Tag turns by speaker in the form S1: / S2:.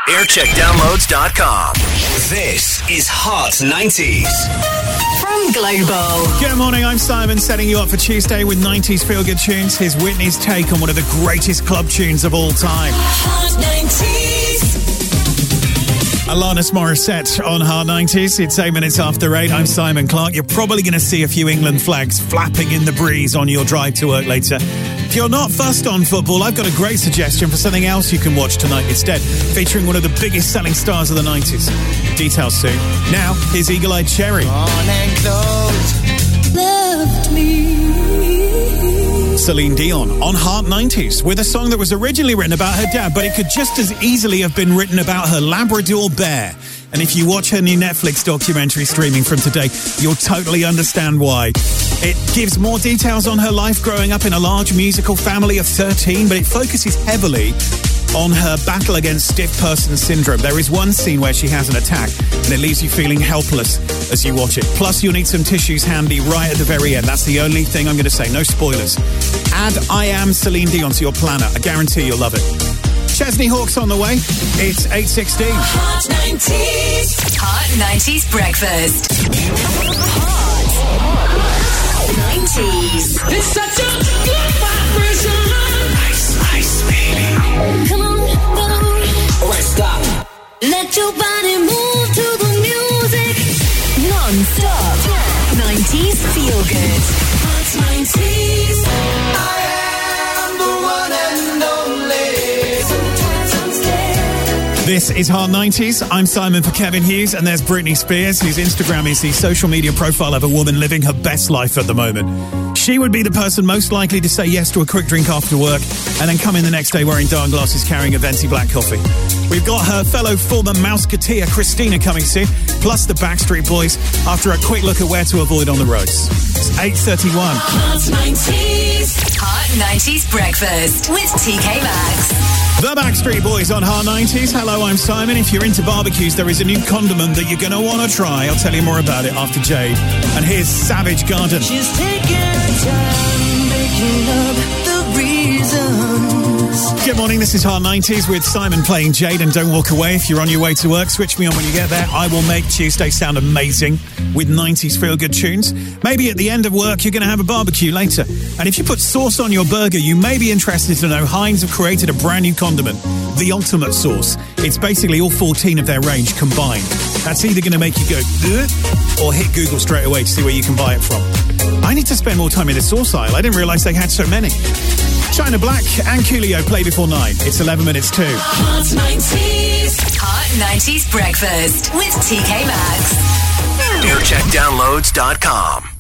S1: Aircheckdownloads.com. This is Hot 90s.
S2: From Global.
S3: Good morning, I'm Simon, setting you up for Tuesday with 90s feel-good tunes. Here's Whitney's take on one of the greatest club tunes of all time.
S2: Hot 90s.
S3: Alanis Morissette on Hot 90s. It's 8 minutes after 8. I'm Simon Clark. You're probably going to see a few England flags flapping in the breeze on your drive to work later. If you're not fussed on football, I've got a great suggestion for something else you can watch tonight instead, featuring one of the biggest selling stars of the 90s. Details soon. Now, here's Eagle-Eyed Cherry.
S4: On and close.
S2: Loved me.
S3: Celine Dion on Hot 90s with a song that was originally written about her dad, but it could just as easily have been written about her Labrador bear. And if you watch her new Netflix documentary streaming from today, you'll totally understand why. It gives more details on her life growing up in a large musical family of 13, but it focuses heavily on her battle against stiff person syndrome. There is one scene where she has an attack, and it leaves you feeling helpless as you watch it. Plus, you'll need some tissues handy right at the very end. That's the only thing I'm going to say. No spoilers. Add I Am Celine Dion to your planner. I guarantee you'll love it. Chesney Hawkes on the way. It's 8:16.
S2: Hot 90s. Hot 90s breakfast. Hot 90s.
S5: It's such a good vibration.
S1: Ice, baby.
S2: Come on,
S4: Alright, stop.
S2: let your body move to the music. Non-stop. 90s feel good. Hot 90s.
S4: I am the one and only.
S2: Sometimes I'm scared.
S3: This is Hot 90s. I'm Simon for Kevin Hughes, and there's Britney Spears, whose Instagram is the social media profile of a woman living her best life at the moment. She would be the person most likely to say yes to a quick drink after work and then come in the next day wearing dark glasses carrying a venti black coffee. We've got her fellow former Mouseketeer Christina coming soon, plus the Backstreet Boys after a quick look at where to avoid on the roads. It's 8:31.
S2: Hot 90s. Hot 90s breakfast with TK Maxx.
S3: The Backstreet Boys on Hot 90s. Hello, I'm Simon. If you're into barbecues, there is a new condiment that you're going to want to try. I'll tell you more about it after Jade. And here's Savage Garden.
S4: She's taking her time, making up the reasons.
S3: Good morning, this is Hot 90s with Simon playing Jade, and don't walk away. If you're on your way to work, switch me on when you get there. I will make Tuesday sound amazing with 90s feel-good tunes. Maybe at the end of work, you're going to have a barbecue later. And if you put sauce on your burger, you may be interested to know Heinz have created a brand new condiment, the Ultimate Sauce. It's basically all 14 of their range combined. That's either going to make you go, ugh, or hit Google straight away to see where you can buy it from. I need to spend more time in the sauce aisle. I didn't realise they had so many. China Black and Coolio play before 9. It's 11 minutes to.
S2: Hot 90s. Hot 90s breakfast with TK Maxx.
S1: Aircheckdownloads.com.